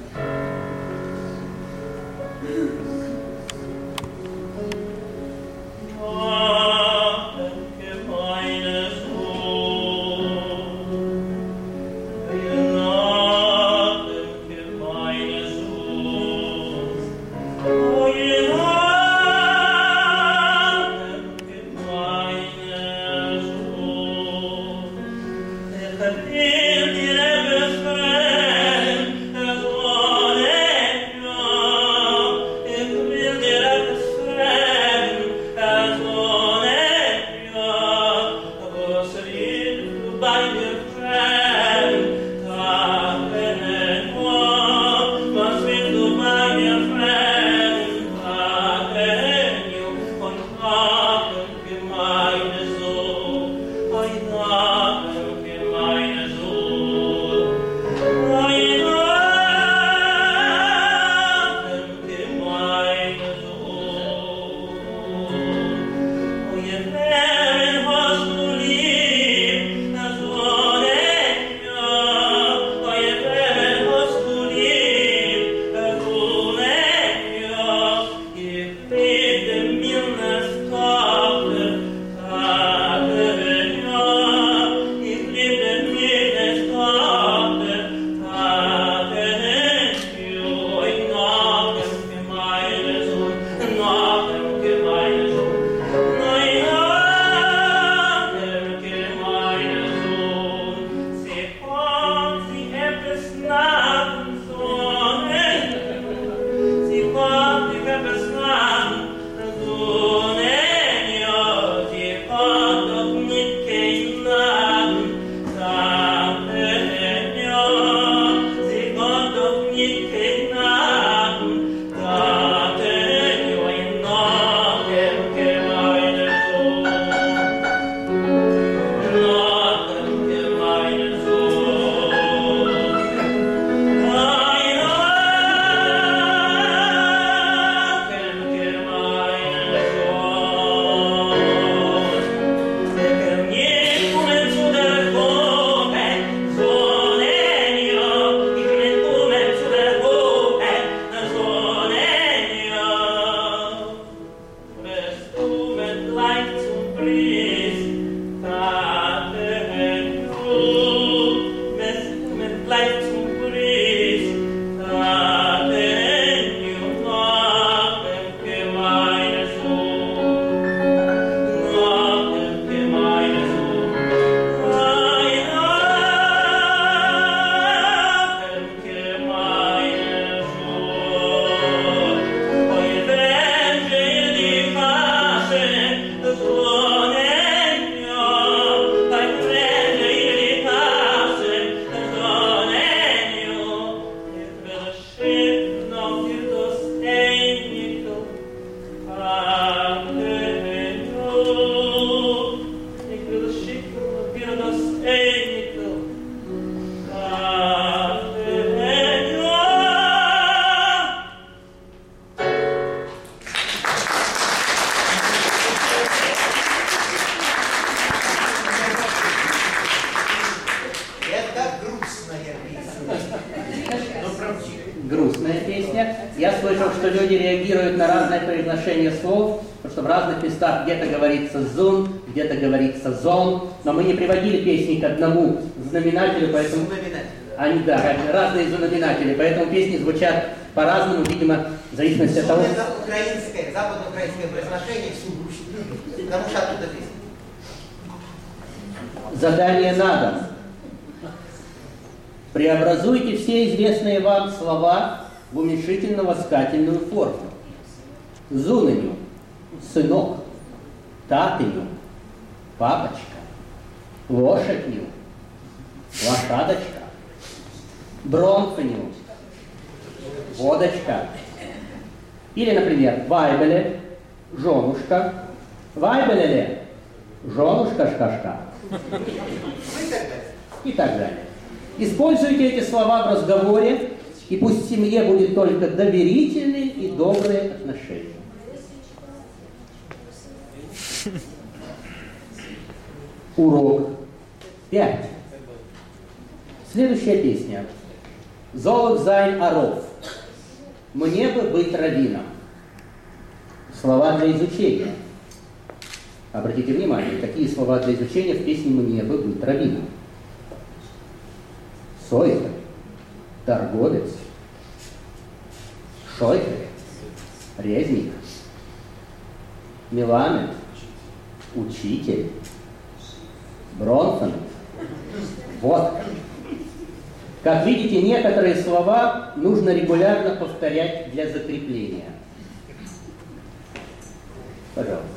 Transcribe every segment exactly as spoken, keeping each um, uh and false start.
грустная песня. Я слышал, что люди реагируют на разное произношение слов, потому что в разных местах где-то говорится «зун», где-то говорится «зон», но мы не приводили песни к одному знаменателю, поэтому... Они, да, разные знаменатели, поэтому песни звучат по-разному, видимо, в зависимости от того... Это украинское, западноукраинское произношение, потому что оттуда песня. Задание на дом. Преобразуйте все известные вам слова в уменьшительно-ласкательную форму. Зуныню – сынок, татыню – папочка, лошадью – лошадочка, бронханю – водочка. Или, например, вайбеле – женушка, вайбелеле – женушка-шкашка. И так далее. Используйте эти слова в разговоре, и пусть в семье будет только доверительные и добрые отношения. Урок пять. Следующая песня. Золот зайн аров. Мне бы быть раввином. Слова для изучения. Обратите внимание, какие слова для изучения в песне «Мне бы быть раввином». Сойка, торговец, шойка, резник, миланет, учитель, бронсон, водка. Как видите, некоторые слова нужно регулярно повторять для закрепления. Пожалуйста.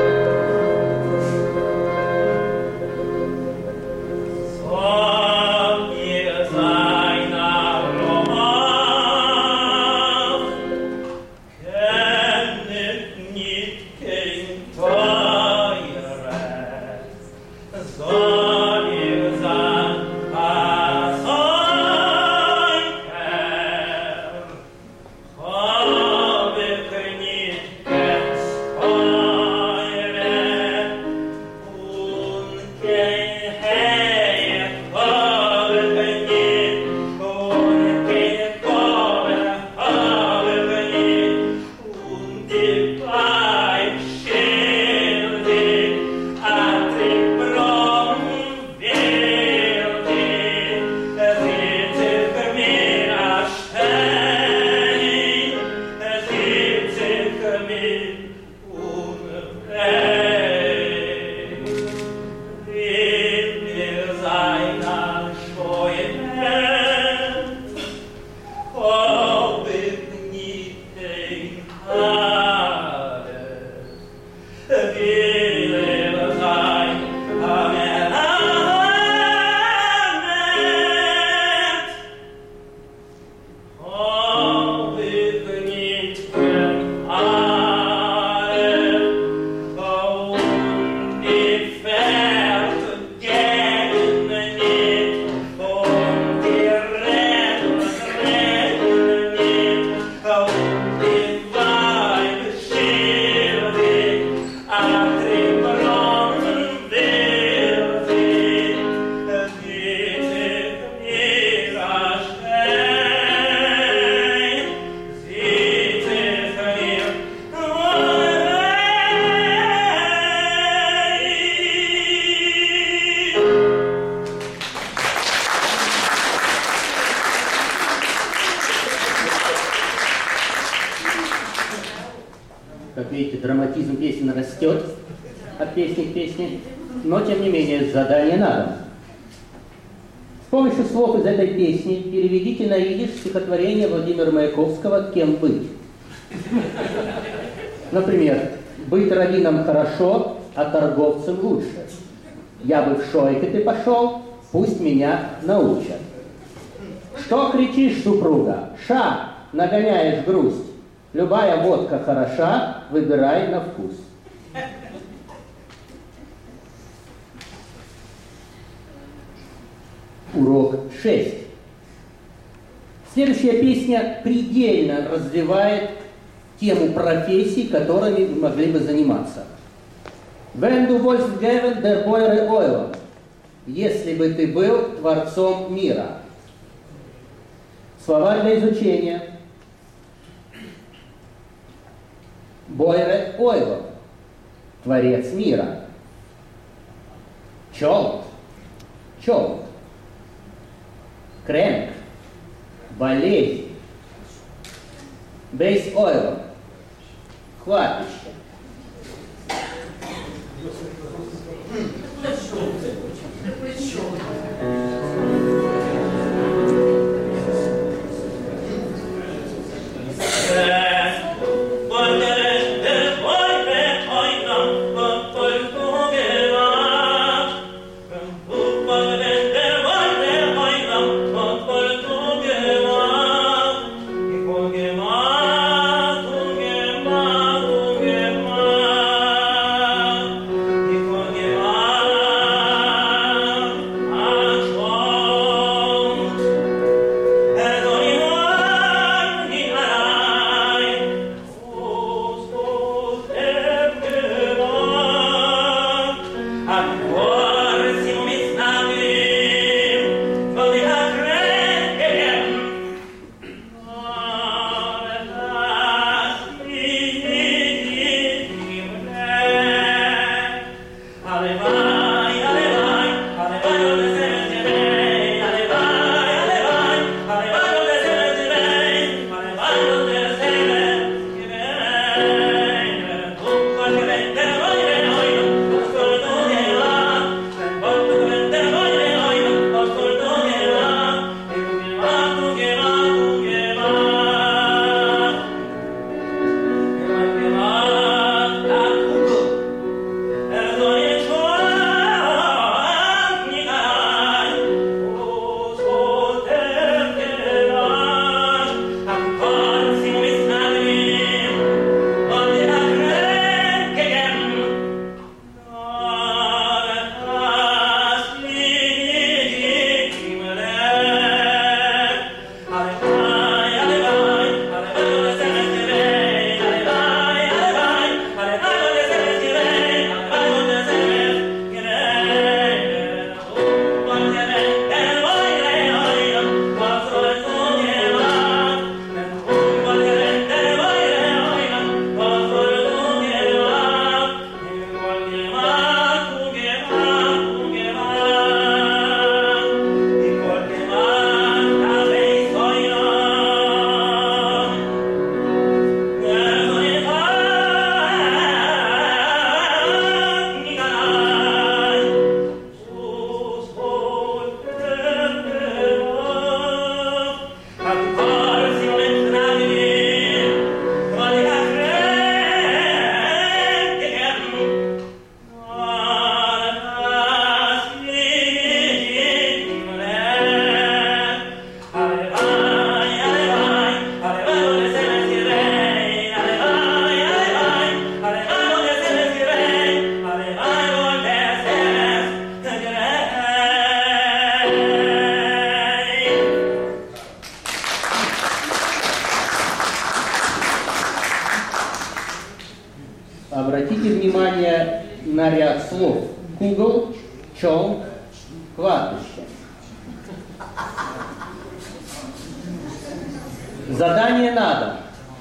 Как видите, драматизм песен растет от песни к песне, но, тем не менее, задание надо. С помощью слов из этой песни переведите на идиш стихотворение Владимира Маяковского «Кем быть?». Например, «Быть раввином хорошо, а торговцем лучше. Я бы в шойке ты пошел, пусть меня научат. Что кричишь, супруга? Ша, нагоняешь грусть. Любая водка хороша, выбирай на вкус». Урок шесть. Следующая песня предельно развивает тему профессий, которыми вы могли бы заниматься. «Wenn du wolltest geben der Bäuere Euro», если бы ты был творцом мира. Слова для изучения. Бойре Ойло, творец мира. Челт, челт. Крэнк, болезнь. Бейс Ойло, кладбище. Give Обратите внимание на ряд слов. Кугл, чонг, кладбище. Задание на дом.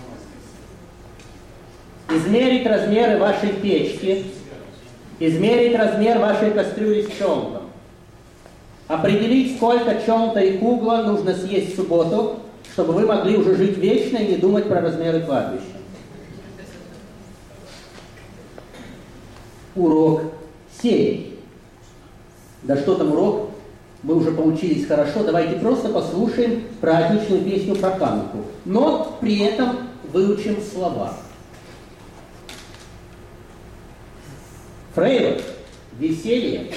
Измерить размеры вашей печки, измерить размер вашей кастрюли с чонтом. Определить, сколько чонта и кугла нужно съесть в субботу, чтобы вы могли уже жить вечно и не думать про размеры кладбища. Урок сеять. Да что там урок? Мы уже поучились хорошо. Давайте просто послушаем праздничную песню про Хануку. Но при этом выучим слова. Фрейлот – веселье.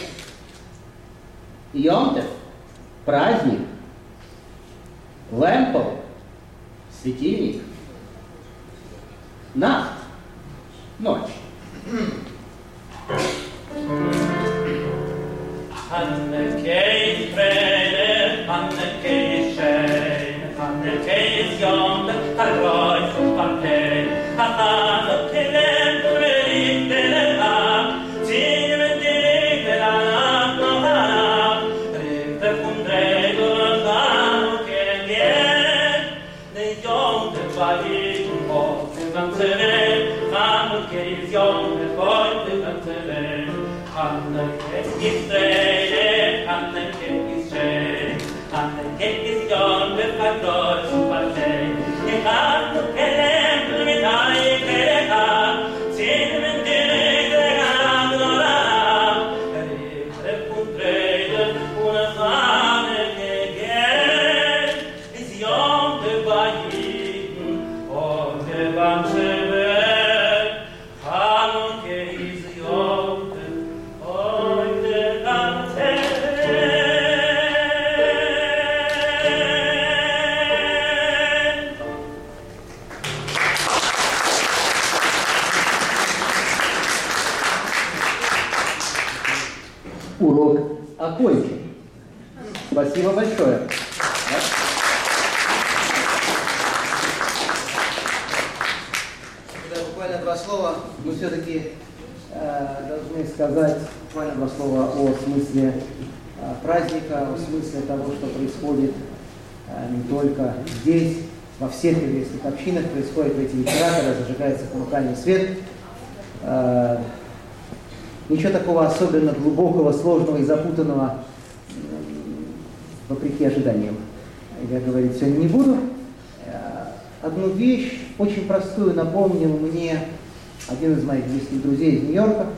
Йомтев – праздник. Лэмпл – светильник. Нахт – ночь. Hanneke ist Freude, Hanneke ist schön, Hanneke ist jung, hat Kreuz und Partei, hat Hanneke lernt, verliebt in den Tag, ziehen wir die Regel an, noch an, Richter von Regel und Hanneke geht, der Junge war jeden Ort, im ganzen Welt, Hanneke ist jung, der Freund, im ganzen Welt, Hanneke ist Freude, Hanneke ist schön, Hanneke ist jung, mit Kreuz und Partei. Ich Hanneke lernt mit Eichel, ziehen wir die Regel an und an. Richter und Rede, und Hanneke geht, ist jung bei jedem, und der ganze Welt. Hanneke ist jung. Урок окончен. Спасибо большое. Да, буквально два слова. Мы все-таки э, должны сказать буквально два слова о смысле э, праздника, о смысле того, что происходит э, не только здесь, во всех еврейских общинах происходит в эти вечера, когда зажигается ханукальный свет. Э, Ничего такого особенно глубокого, сложного и запутанного, вопреки ожиданиям, я говорить сегодня не буду. Одну вещь, очень простую, напомнил мне один из моих близких друзей из Нью-Йорка,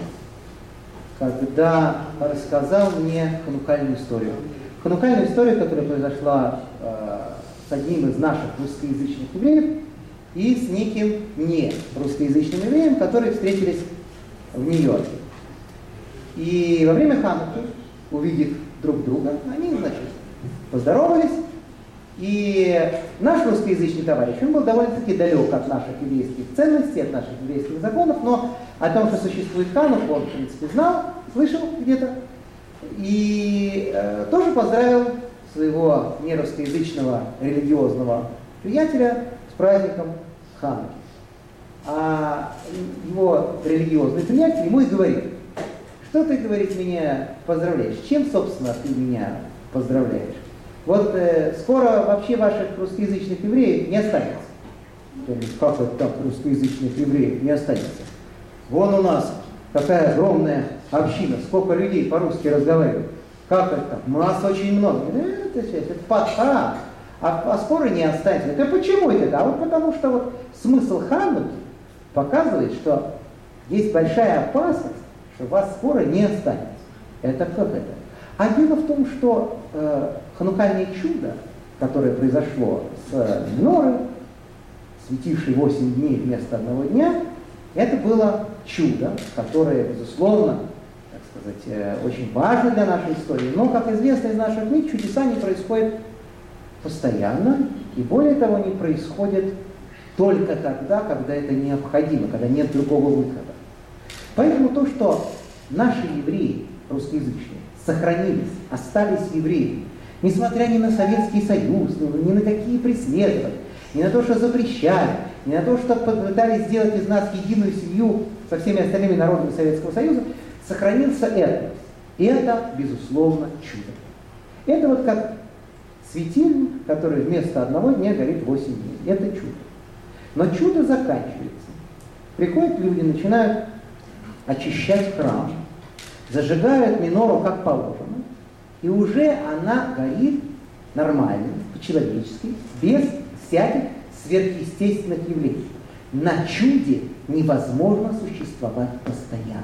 когда рассказал мне ханукальную историю. Ханукальную историю, которая произошла э, с одним из наших русскоязычных евреев и с неким не русскоязычным евреем, которые встретились в Нью-Йорке. И во время Хануки, увидев друг друга, они, значит, поздоровались. И наш русскоязычный товарищ, он был довольно-таки далек от наших еврейских ценностей, от наших еврейских законов, но о том, что существует Ханука, он, в принципе, знал, слышал где-то. И э, тоже поздравил своего нерусскоязычного религиозного приятеля с праздником Хануки. А его религиозный приятель ему и говорит: что ты, говорит, меня поздравляешь? Чем, собственно, ты меня поздравляешь? Вот э, скоро вообще ваших русскоязычных евреев не останется. Как это так, русскоязычных евреев не останется? Вон у нас какая огромная община, сколько людей по-русски разговаривают. Как это так? Нас очень много. Это, это, это пока. А, а скоро не останется. Это почему это? А вот потому что вот смысл Хануки показывает, что есть большая опасность, что вас скоро не останется. Это как это? А дело в том, что э, ханукальное чудо которое произошло с минорой, светившей восемь дней вместо одного дня, это было чудо, которое, безусловно, так сказать, очень важно для нашей истории. Но, как известно из наших книг, чудеса не происходят постоянно, и более того, они происходят только тогда, когда это необходимо, когда нет другого выхода. Поэтому то, что наши евреи, русскоязычные, сохранились, остались евреями, несмотря ни на Советский Союз, ни на какие преследования, ни на то, что запрещали, ни на то, что пытались сделать из нас единую семью со всеми остальными народами Советского Союза, сохранился этнос. И это, безусловно, чудо. Это вот как светильник, который вместо одного дня горит восемь дней. Это чудо. Но чудо заканчивается. Приходят люди, начинают очищать храм, зажигают минору как положено, и уже она горит нормально, по-человечески, без всяких сверхъестественных явлений. На чуде невозможно существовать постоянно.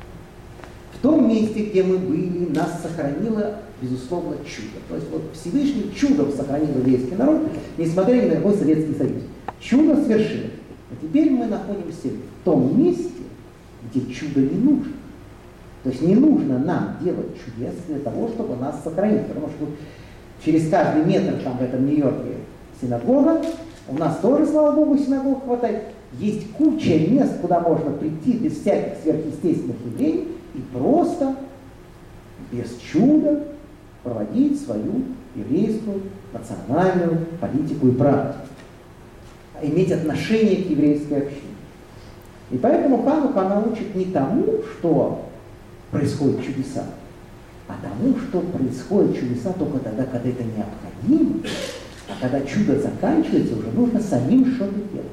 В том месте, где мы были, нас сохранило, безусловно, чудо. То есть вот Всевышний чудом сохранил еврейский народ, несмотря ни на какой Советский Союз. Чудо свершилось. А теперь мы находимся в том месте, где чудо не нужно. То есть не нужно нам делать чудес для того, чтобы нас сохранить. Потому что через каждый метр там в этом Нью-Йорке синагога, у нас тоже, слава Богу, синагог хватает. Есть куча мест, куда можно прийти без всяких сверхъестественных явлений и просто без чуда проводить свою еврейскую национальную политику и практику. Иметь отношение к еврейской общине. И поэтому Ханука научит не тому, что происходят чудеса, а тому, что происходят чудеса только тогда, когда это необходимо, а когда чудо заканчивается, уже нужно самим что-то делать.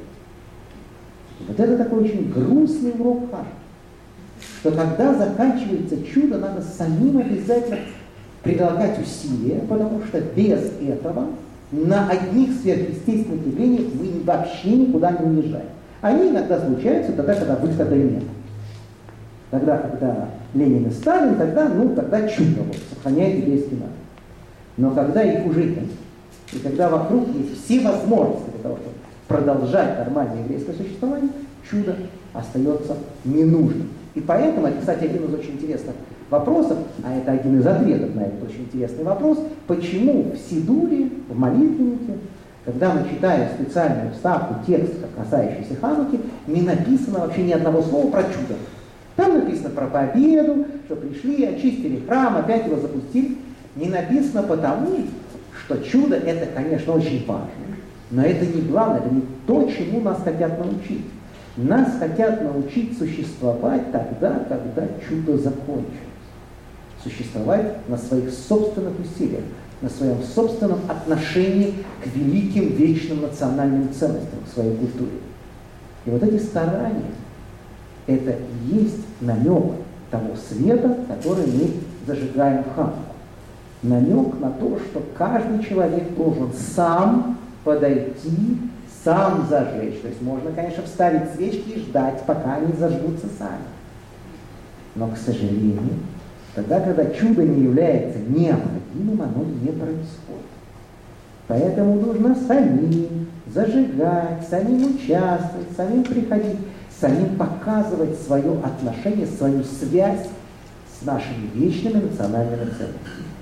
И вот это такой очень грустный урок Хануки, что когда заканчивается чудо, надо самим обязательно прилагать усилия, потому что без этого на одних сверхъестественных явлениях мы вообще никуда не уезжаем. Они иногда случаются тогда, когда выхода нет. Тогда, когда Ленин и Сталин, тогда, ну, тогда чудо вот, сохраняет еврейский народ. Но когда их уже нет, и когда вокруг есть все возможности для того, чтобы продолжать нормальное еврейское существование, чудо остается ненужным. И поэтому, это, кстати, один из очень интересных вопросов, а это один из ответов на этот очень интересный вопрос, почему в Сидуре, в молитвеннике, когда мы читаем специальную вставку, текст, касающийся Хануки, не написано вообще ни одного слова про чудо. Там написано про победу, что пришли, очистили храм, опять его запустили. Не написано потому, что чудо это, конечно, очень важно. Но это не главное, это не то, чему нас хотят научить. Нас хотят научить существовать тогда, когда чудо закончилось. Существовать на своих собственных усилиях, на своем собственном отношении к великим вечным национальным ценностям, к своей культуре. И вот эти старания, это и есть намек того света, который мы зажигаем в Хануку. Намек на то, что каждый человек должен сам подойти, сам зажечь. То есть можно, конечно, вставить свечки и ждать, пока они зажгутся сами. Но, к сожалению, тогда, когда чудо не является необходимым, оно не происходит. Поэтому нужно самим зажигать, самим участвовать, самим приходить, самим показывать свое отношение, свою связь с нашими вечными национальными ценностями.